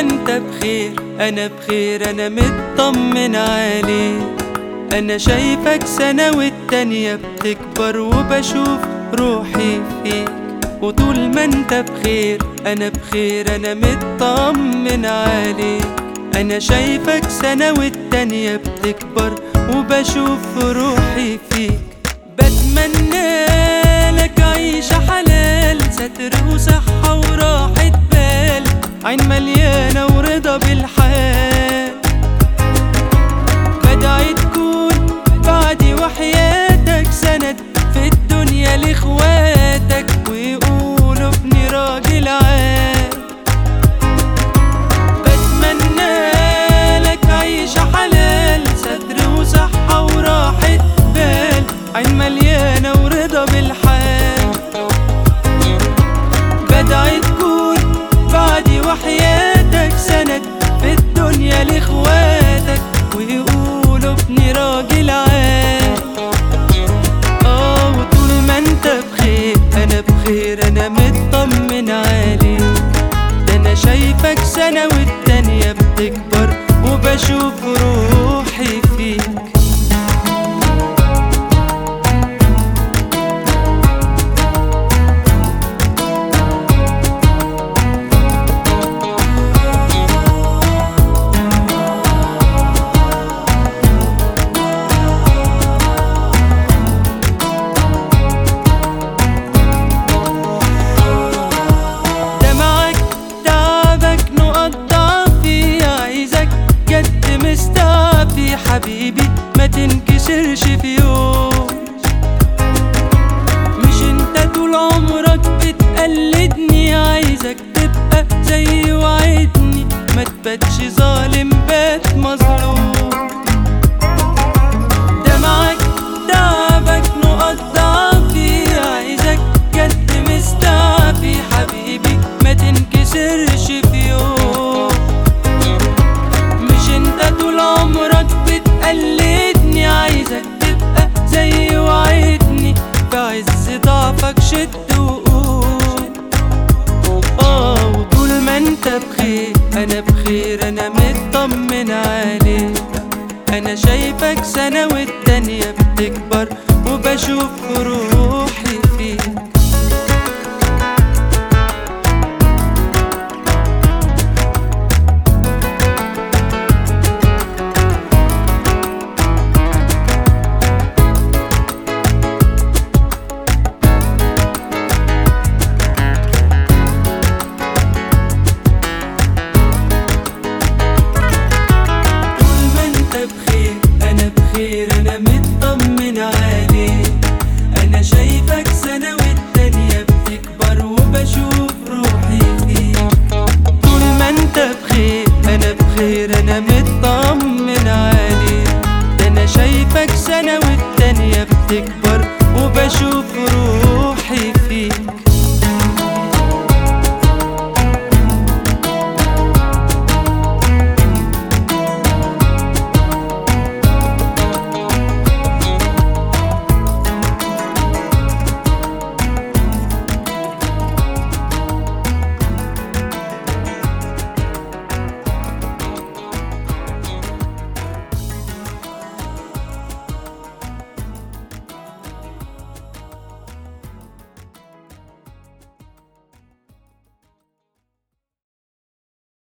انت بخير انا بخير، انا مطمن عليك. انا شايفك سنة والتانية بتكبر وبشوف روحي فيك. وطول ما انت بخير انا بخير، انا مطمن عليك. انا شايفك سنة والتانية بتكبر وبشوف روحي فيك. بتمنى لك عيشة حلال، ستر وصحة وراحة بال، عين مليانة ورضا بالحال. بدعي تكون بعدي وحياتك سند في الدنيا لاخواتك، ويقولوا ابني راجل عال. بتمنى لك عيشة حلال، ستر وصحة وراحة بال، عين مليانة ورضا بالحال. بدعي تكون بعدي وحياتك سند في الدنيا لاخواتك، ويقولوا ابني راجل عال. وطول ما انت بخير انا بخير، انا مطمن عليك. ده انا شايفك سنة والتانية بتكبر وبشوف روحي فيك. حبيبي ما تنكسرش في يوم، مش انت طول عمرك بتقلدني، عايزك تبقى زي وعدني. ما تباتش ظالم بات مظلوم.